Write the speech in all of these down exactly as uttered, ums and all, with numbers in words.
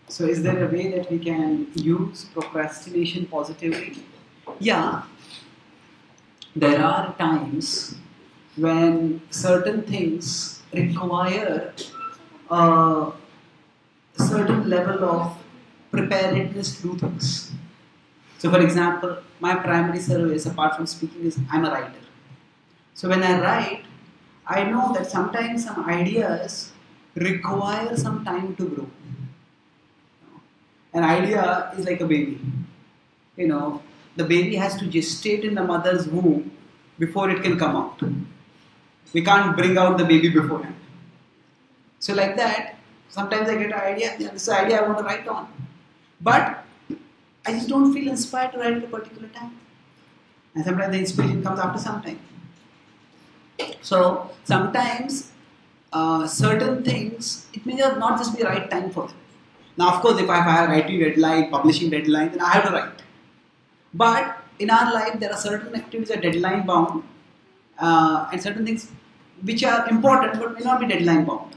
So is there a way that we can use procrastination positively? Yeah, there are times when certain things require a certain level of preparedness to do things. So for example, my primary service apart from speaking is I'm a writer. So when I write, I know that sometimes some ideas require some time to grow. An idea is like a baby. You know, the baby has to gestate in the mother's womb before it can come out. We can't bring out the baby beforehand. So like that, sometimes I get an idea, yeah, this is the idea I want to write on. But I just don't feel inspired to write at a particular time. And sometimes the inspiration comes after some time. So sometimes uh, certain things, it may not just be the right time for them. Now of course if I have a writing deadline, publishing deadline, then I have to write. But in our life there are certain activities that are deadline bound uh, and certain things which are important but may not be deadline bound.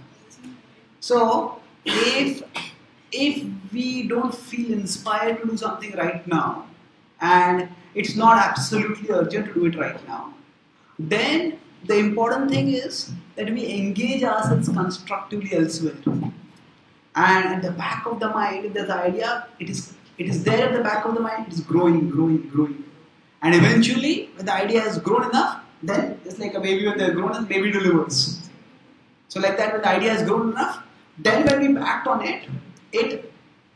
So if, if we don't feel inspired to do something right now and it's not absolutely urgent to do it right now, then the important thing is that we engage ourselves constructively elsewhere. And at the back of the mind, if there's the idea, it is, it is there at the back of the mind, it is growing, growing, growing. And eventually, when the idea has grown enough, then it's like a baby when they're grown and baby delivers. So like that, when the idea has grown enough, then when we act on it, it,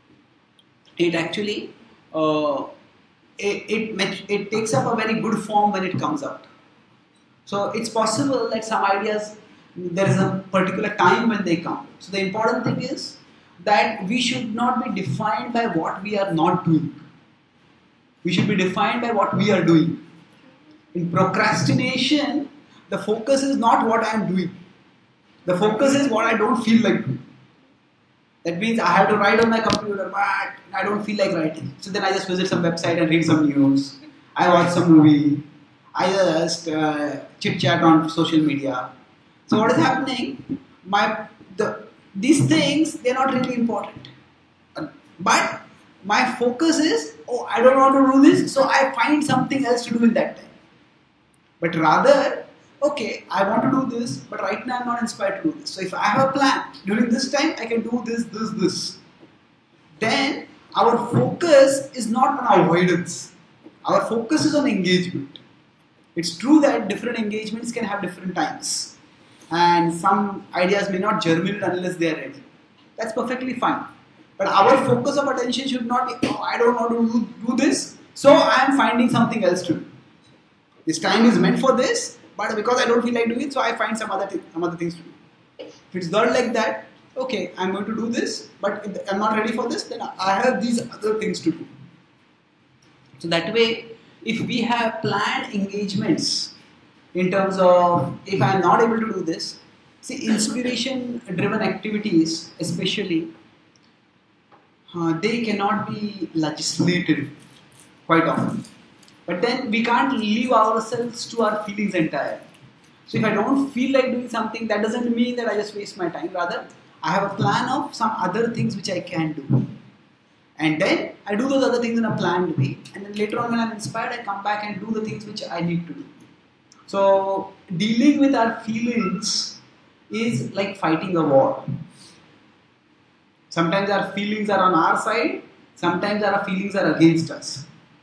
it actually, uh, it, it, it takes up a very good form when it comes out. So it's possible that some ideas, there is a particular time when they come. So the important thing is that we should not be defined by what we are not doing. We should be defined by what we are doing. In procrastination, the focus is not what I am doing. The focus is what I don't feel like doing. That means I have to write on my computer, but I don't feel like writing. So then I just visit some website and read some news. I watch some movie. I just uh, chit chat on social media. So what is happening? My the these things, they're not really important. But my focus is, oh, I don't want to do this, so I find something else to do in that time. But rather, okay, I want to do this, but right now I'm not inspired to do this. So if I have a plan, during this time I can do this, this, this. Then our focus is not on avoidance. Our focus is on engagement. It's true that different engagements can have different times. And some ideas may not germinate unless they are ready. That's perfectly fine. But our focus of attention should not be, oh, I don't want to do, do this, so I am finding something else to do. This time is meant for this, but because I don't feel like doing it, so I find some other, th- some other things to do. If it's not like that, okay, I'm going to do this, but if I'm not ready for this, then I have these other things to do. So that way, if we have planned engagements, in terms of, if I am not able to do this, see, inspiration-driven activities, especially, uh, they cannot be legislated quite often. But then we can't leave ourselves to our feelings entirely. So if I don't feel like doing something, that doesn't mean that I just waste my time. Rather, I have a plan of some other things which I can do. And then I do those other things in a planned way. And then later on when I'm inspired, I come back and do the things which I need to do. So, dealing with our feelings is like fighting a war. Sometimes our feelings are on our side, sometimes our feelings are against us.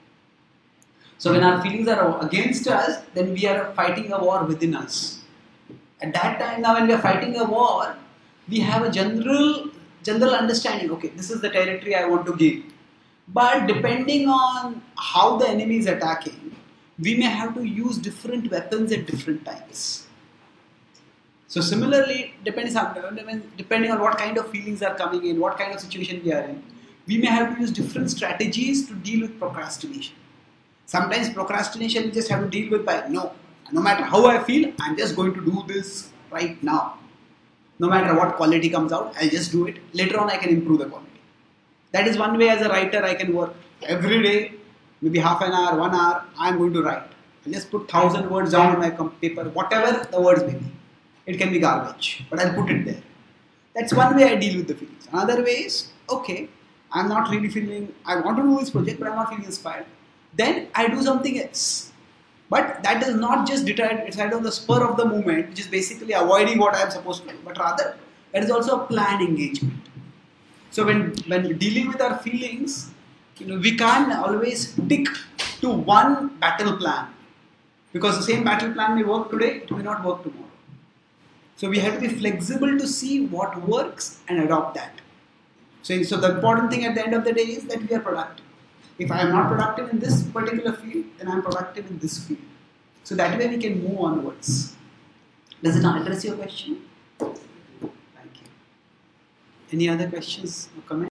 So, when our feelings are against us, then we are fighting a war within us. At that time, now when we are fighting a war, we have a general, general understanding, okay, this is the territory I want to gain. But depending on how the enemy is attacking, we may have to use different weapons at different times. So similarly, depends on, depending on what kind of feelings are coming in, what kind of situation we are in, we may have to use different strategies to deal with procrastination. Sometimes procrastination we just have to deal with by, no, no matter how I feel, I'm just going to do this right now. No matter what quality comes out, I'll just do it. Later on I can improve the quality. That is one way as a writer I can work. Every day, maybe half an hour, one hour, I am going to write. I'll just put thousand words down on my paper, whatever the words may be. It can be garbage, but I'll put it there. That's one way I deal with the feelings. Another way is, okay, I'm not really feeling, I want to do this project, but I'm not feeling inspired, then I do something else. But that does not just decide, decide on the spur of the moment, which is basically avoiding what I am supposed to do, but rather it is also a planned engagement. So when, when dealing with our feelings, you know, we can't always stick to one battle plan, because the same battle plan may work today, it may not work tomorrow. So we have to be flexible to see what works and adopt that. So, so the important thing at the end of the day is that we are productive. If I am not productive in this particular field, then I am productive in this field. So that way we can move onwards. Does it not address your question? Thank you. Any other questions or comments?